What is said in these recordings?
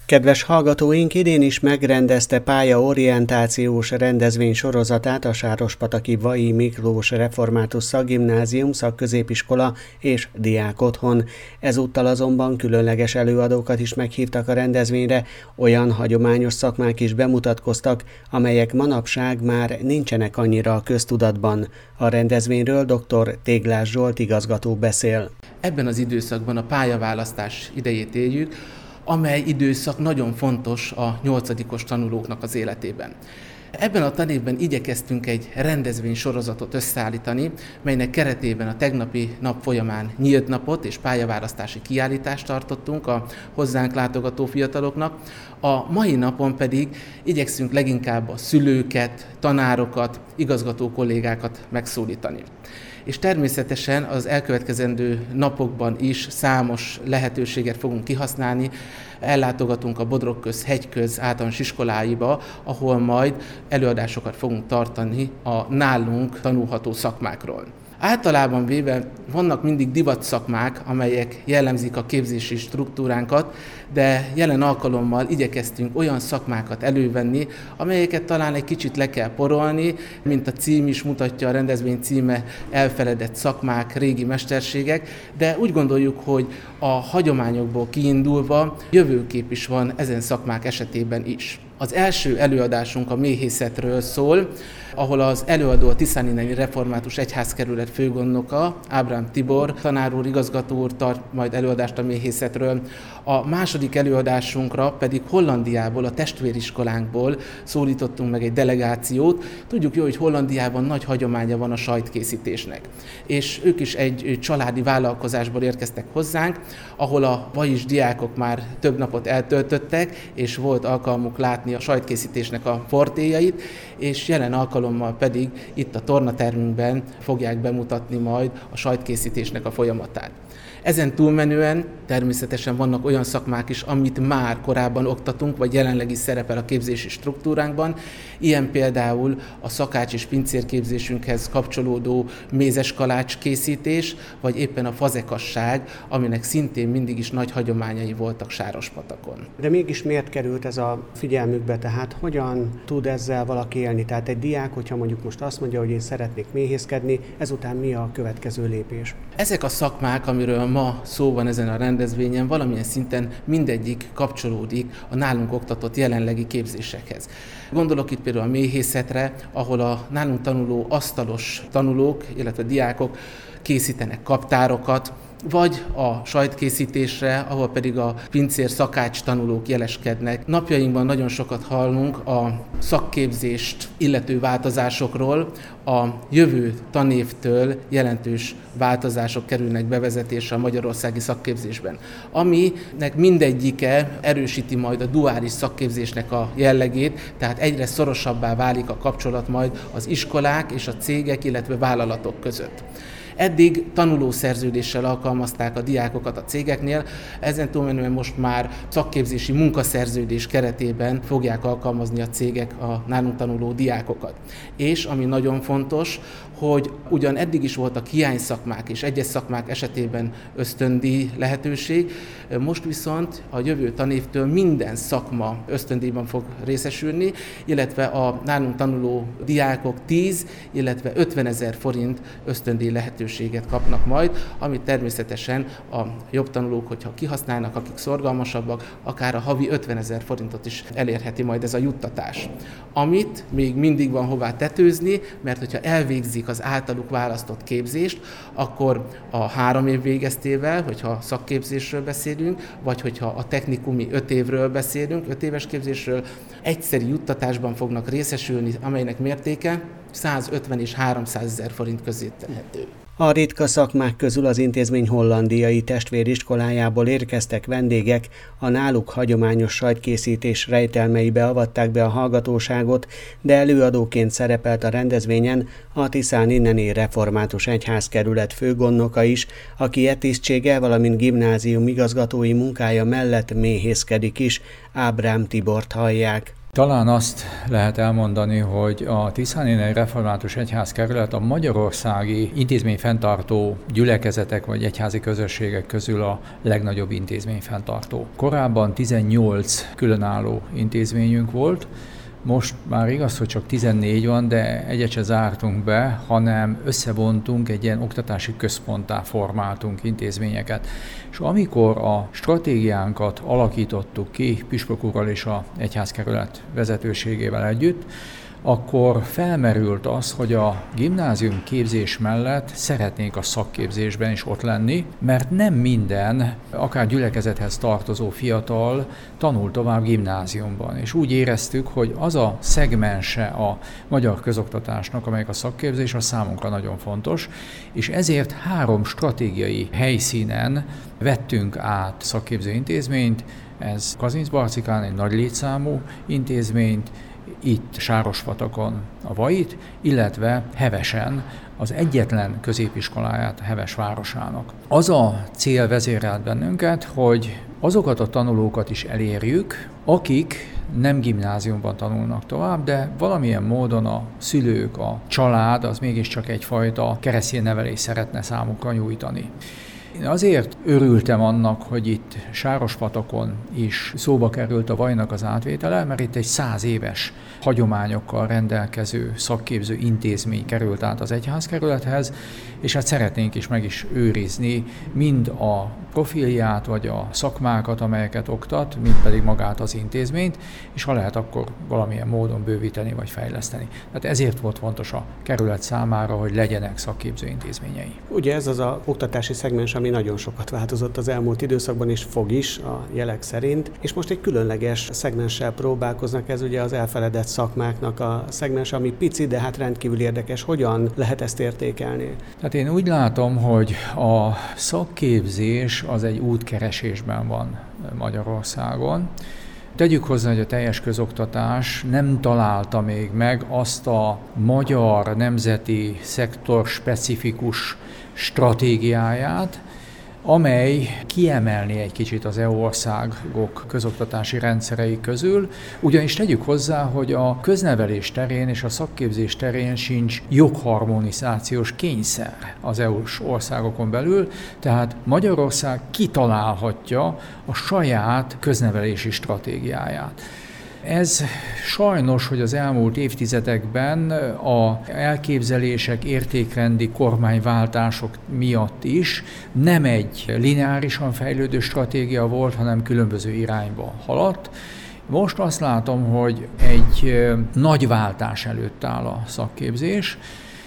Kedves hallgatóink, idén is megrendezte pályaorientációs rendezvény sorozatát a Sárospataki Vai Miklós Református Szakgimnázium, Szakközépiskola és Diákotthon. Ezúttal azonban különleges előadókat is meghívtak a rendezvényre, olyan hagyományos szakmák is bemutatkoztak, amelyek manapság már nincsenek annyira a köztudatban. A rendezvényről dr. Téglás Zsolt igazgató beszél. Ebben az időszakban a pályaválasztás idejét éljük, amely időszak nagyon fontos a 8-os tanulóknak az életében. Ebben a tanévben igyekeztünk egy rendezvénysorozatot összeállítani, melynek keretében a tegnapi nap folyamán nyílt napot és pályaválasztási kiállítást tartottunk a hozzánk látogató fiataloknak. A mai napon pedig igyekszünk leginkább a szülőket, tanárokat, igazgató kollégákat megszólítani. És természetesen az elkövetkezendő napokban is számos lehetőséget fogunk kihasználni. Ellátogatunk a Bodrogköz Hegyköz általános iskoláiba, ahol majd előadásokat fogunk tartani a nálunk tanulható szakmákról. Általában véve vannak mindig divatszakmák, amelyek jellemzik a képzési struktúránkat, de jelen alkalommal igyekeztünk olyan szakmákat elővenni, amelyeket talán egy kicsit le kell porolni, mint a cím is mutatja, a rendezvény címe elfeledett szakmák, régi mesterségek, de úgy gondoljuk, hogy a hagyományokból kiindulva jövőkép is van ezen szakmák esetében is. Az első előadásunk a méhészetről szól, ahol az előadó a Tiszáninneni Református Egyházkerület főgondnoka, Ábrám Tibor tanár úr, igazgató úr tart majd előadást a méhészetről. A második előadásunkra pedig Hollandiából, a testvériskolánkból szólítottunk meg egy delegációt. Tudjuk jó, hogy Hollandiában nagy hagyománya van a sajtkészítésnek. És ők is egy családi vállalkozásból érkeztek hozzánk, ahol a vajis diákok már több napot eltöltöttek, és volt alkalmuk látni a sajtkészítésnek a fortéjait, és jelen alkalommal pedig itt a tornatermünkben fogják bemutatni majd a sajtkészítésnek a folyamatát. Ezen túlmenően természetesen vannak olyan szakmák is, amit már korábban oktatunk, vagy jelenleg is szerepel a képzési struktúránkban. Ilyen például a szakács és pincérképzésünkhez kapcsolódó mézeskalács készítés, vagy éppen a fazekasság, aminek szintén mindig is nagy hagyományai voltak Sárospatakon. De mégis miért került ez a figyelmükbe, tehát hogyan tud ezzel valaki élni? Tehát egy diák, hogyha mondjuk most azt mondja, hogy én szeretnék méhészkedni, ezután mi a következő lépés? Ezek a szakmák, amiről ma szó van ezen a rendezvényen, valamilyen szinten mindegyik kapcsolódik a nálunk oktatott jelenlegi képzésekhez. Gondolok itt például a méhészetre, ahol a nálunk tanuló asztalos tanulók, illetve diákok készítenek kaptárokat, vagy a sajtkészítésre, ahol pedig a pincér szakács tanulók jeleskednek. Napjainkban nagyon sokat hallunk a szakképzést illető változásokról, a jövő tanévtől jelentős változások kerülnek bevezetésre a magyarországi szakképzésben, aminek mindegyike erősíti majd a duális szakképzésnek a jellegét, tehát egyre szorosabbá válik a kapcsolat majd az iskolák és a cégek, illetve vállalatok között. Eddig tanulószerződéssel alkalmazták a diákokat a cégeknél, ezen túlmenően most már szakképzési munkaszerződés keretében fogják alkalmazni a cégek a nálunk tanuló diákokat. És ami nagyon fontos, hogy ugyan eddig is voltak hiányszakmák és egyes szakmák esetében ösztöndíj lehetőség, most viszont a jövő tanévtől minden szakma ösztöndíjban fog részesülni, illetve a nálunk tanuló diákok 10, illetve 50 000 forint ösztöndíj lehetőséget kapnak majd, amit természetesen a jobb tanulók, hogyha kihasználnak, akik szorgalmasabbak, akár a havi 50 000 forintot is elérheti majd ez a juttatás. Amit még mindig van hová tetőzni, mert hogyha elvégzik az általuk választott képzést, akkor a 3 év végeztével, hogyha szakképzésről beszélünk, vagy hogyha a technikumi 5 évről beszélünk, 5 éves képzésről, egyszeri juttatásban fognak részesülni, amelynek mértéke 150 és 300 000 forint közé tehető. A ritka szakmák közül az intézmény hollandiai testvériskolájából érkeztek vendégek, a náluk hagyományos sajtkészítés rejtelmeibe avatták be a hallgatóságot, de előadóként szerepelt a rendezvényen a Tiszáninneni Református Egyházkerület főgondnoka is, aki tisztsége, valamint gimnázium igazgatói munkája mellett méhészkedik is, Ábrám Tibort hallják. Talán azt lehet elmondani, hogy a Tiszánéni Református Egyházkerület a magyarországi intézményfenntartó gyülekezetek vagy egyházi közösségek közül a legnagyobb intézményfenntartó. Korábban 18 különálló intézményünk volt, most már igaz, hogy csak 14 van, de egyet se zártunk be, hanem összevontunk, egy ilyen oktatási központtá formáltunk intézményeket. És amikor a stratégiánkat alakítottuk ki Püspök úrral és az egyházkerület vezetőségével együtt, akkor felmerült az, hogy a gimnázium képzés mellett szeretnénk a szakképzésben is ott lenni, mert nem minden, akár gyülekezethez tartozó fiatal tanul tovább gimnáziumban. És úgy éreztük, hogy az a szegmense a magyar közoktatásnak, amelyik a szakképzés, a számunkra nagyon fontos, és ezért 3 stratégiai helyszínen vettünk át szakképző intézményt, ez Kazincbarcikán egy nagy létszámú intézményt, itt Sárospatakon a Vait, illetve Hevesen az egyetlen középiskoláját Heves városának. Az a cél vezérelt bennünket, hogy azokat a tanulókat is elérjük, akik nem gimnáziumban tanulnak tovább, de valamilyen módon a szülők, a család az mégiscsak egyfajta keresztény nevelést szeretne számukra nyújtani. Én azért örültem annak, hogy itt Sárospatakon is szóba került a Vajnak az átvétele, mert itt egy 100 éves hagyományokkal rendelkező szakképző intézmény került át az egyházkerülethez, és hát szeretnénk is meg is őrizni mind a profilját, vagy a szakmákat, amelyeket oktat, mind pedig magát az intézményt, és ha lehet, akkor valamilyen módon bővíteni vagy fejleszteni. Tehát ezért volt fontos a kerület számára, hogy legyenek szakképző intézményei. Ugye ez az a oktatási szegmens, ami nagyon sokat változott az elmúlt időszakban, és fog is a jelek szerint, és most egy különleges szegmenssel próbálkoznak, ez ugye az elfeledett szakmáknak a szegmens, ami pici, de hát rendkívül érdekes. Hogyan lehet ezt értékelni? Tehát én úgy látom, hogy a szakképzés az egy útkeresésben van Magyarországon. Tegyük hozzá, hogy a teljes közoktatás nem találta még meg azt a magyar nemzeti szektor specifikus stratégiáját, amely kiemelné egy kicsit az EU országok közoktatási rendszerei közül, ugyanis tegyük hozzá, hogy a köznevelés terén és a szakképzés terén sincs jogharmonizációs kényszer az EU-s országokon belül, tehát Magyarország kitalálhatja a saját köznevelési stratégiáját. Ez sajnos, hogy az elmúlt évtizedekben az elképzelések, értékrendi kormányváltások miatt is nem egy lineárisan fejlődő stratégia volt, hanem különböző irányba haladt. Most azt látom, hogy egy nagy váltás előtt áll a szakképzés.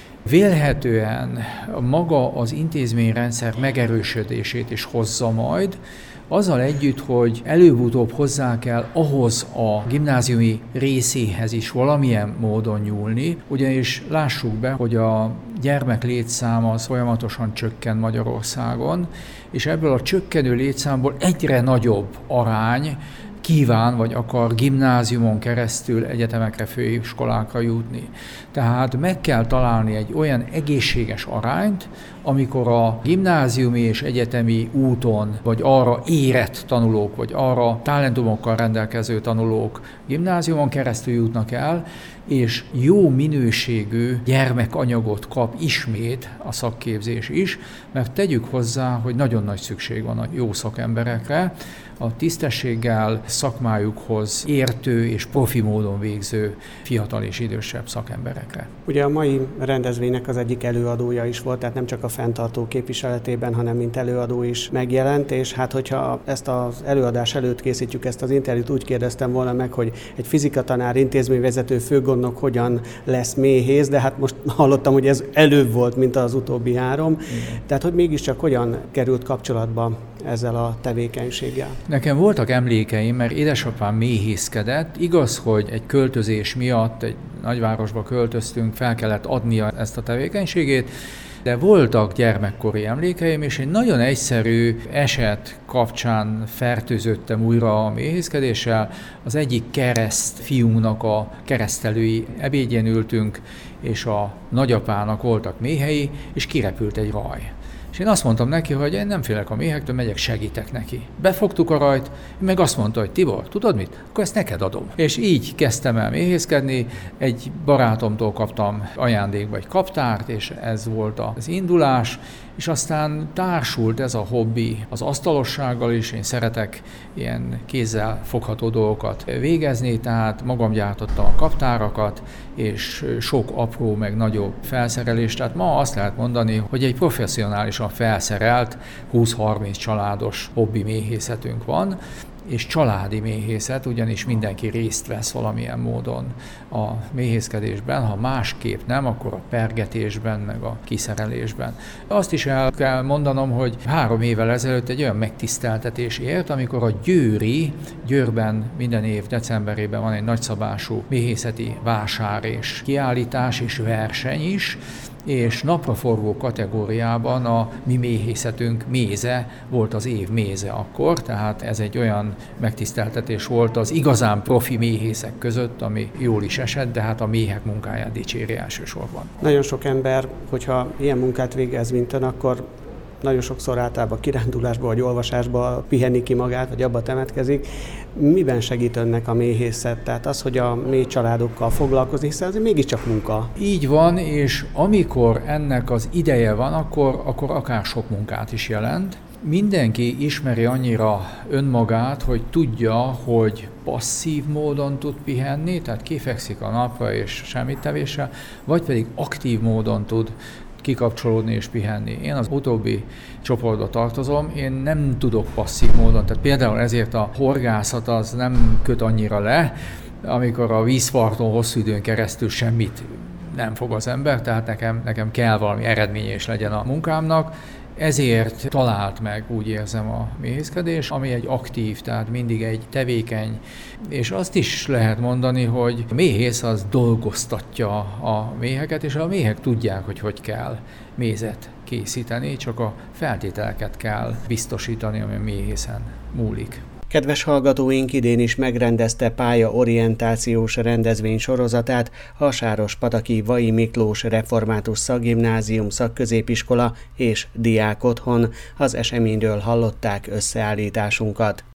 Vélhetően maga az intézményrendszer megerősödését is hozza majd, azzal együtt, hogy előbb-utóbb hozzá kell ahhoz a gimnáziumi részéhez is valamilyen módon nyúlni, ugyanis lássuk be, hogy a gyermek létszáma az folyamatosan csökken Magyarországon, és ebből a csökkenő létszámból egyre nagyobb arány kíván vagy akar gimnáziumon keresztül egyetemekre, főiskolákra jutni. Tehát meg kell találni egy olyan egészséges arányt, amikor a gimnáziumi és egyetemi úton, vagy arra érett tanulók, vagy arra talentumokkal rendelkező tanulók gimnáziumon keresztül jutnak el, és jó minőségű gyermekanyagot kap ismét a szakképzés is, mert tegyük hozzá, hogy nagyon nagy szükség van a jó szakemberekre, a tisztességgel szakmájukhoz értő és profi módon végző fiatal és idősebb szakemberekre. Ugye a mai rendezvénynek az egyik előadója is volt, tehát nem csak a fenntartó képviseletében, hanem mint előadó is megjelent, és hát hogyha ezt az előadás előtt készítjük ezt az interjút, úgy kérdeztem volna meg, hogy egy fizikatanár, intézményvezető, főgondnok hogyan lesz méhész, de hát most hallottam, hogy ez előbb volt, mint az utóbbi 3. Igen. Tehát, hogy mégiscsak hogyan került kapcsolatba ezzel a tevékenységgel? Nekem voltak emlékeim, mert édesapám méhészkedett. Igaz, hogy egy költözés miatt egy nagyvárosba költöztünk, fel kellett adnia ezt a tevékenységét, de voltak gyermekkori emlékeim, és egy nagyon egyszerű eset kapcsán fertőzöttem újra a méhészkedéssel. Az egyik kereszt fiúnknak a keresztelői ebédjén ültünk, és a nagyapának voltak méhei, és kirepült egy raj. És én azt mondtam neki, hogy én nem félek a méhektől, megyek, segítek neki. Befogtuk a rajt, meg azt mondta, hogy Tibor, tudod mit? Akkor ezt neked adom. És így kezdtem el méhészkedni, egy barátomtól kaptam ajándékba egy kaptárt, és ez volt az indulás, és aztán társult ez a hobbi az asztalossággal is, én szeretek ilyen kézzel fogható dolgokat végezni, tehát magam gyártottam a kaptárakat, és sok apró meg nagyobb felszerelés, tehát ma azt lehet mondani, hogy egy professzionálisan felszerelt 20-30 családos hobbi méhészetünk van, és családi méhészet, ugyanis mindenki részt vesz valamilyen módon a méhészkedésben, ha másképp nem, akkor a pergetésben, meg a kiszerelésben. Azt is el kell mondanom, hogy 3 évvel ezelőtt egy olyan megtiszteltetés ért, amikor a Győrben minden év decemberében van egy nagyszabású méhészeti vásár és kiállítás és verseny is, és napraforgó kategóriában a mi méhészetünk méze volt az év méze akkor, tehát ez egy olyan megtiszteltetés volt az igazán profi méhészek között, ami jól is esett, de hát a méhek munkáját dicséri elsősorban. Nagyon sok ember, hogyha ilyen munkát végez, mint ön, akkor nagyon sokszor általában kirándulásba vagy olvasásba pihenni ki magát, vagy abba temetkezik. Miben segít önnek a méhészet? Tehát az, hogy a méh családokkal foglalkozni, hiszen ez mégiscsak munka. Így van, és amikor ennek az ideje van, akkor akár sok munkát is jelent. Mindenki ismeri annyira önmagát, hogy tudja, hogy passzív módon tud pihenni, tehát kifekszik a napra és semmit tevéssel, vagy pedig aktív módon tud kikapcsolódni és pihenni. Én az utóbbi csoportba tartozom, én nem tudok passzív módon, tehát például ezért a horgászat az nem köt annyira le, amikor a vízparton hosszú időn keresztül semmit nem fog az ember, tehát nekem kell valami eredménye is legyen a munkámnak. Ezért talált meg, úgy érzem, a méhészkedés, ami egy aktív, tehát mindig egy tevékeny, és azt is lehet mondani, hogy a méhész az dolgoztatja a méheket, és a méhek tudják, hogy kell mézet készíteni, csak a feltételeket kell biztosítani, ami a méhészen múlik. Kedves hallgatóink, idén is megrendezte pályaorientációs rendezvény sorozatát a Sárospataki Vai Miklós Református Szakgimnázium Szakközépiskola és Diákotthon. Az eseményről hallották összeállításunkat.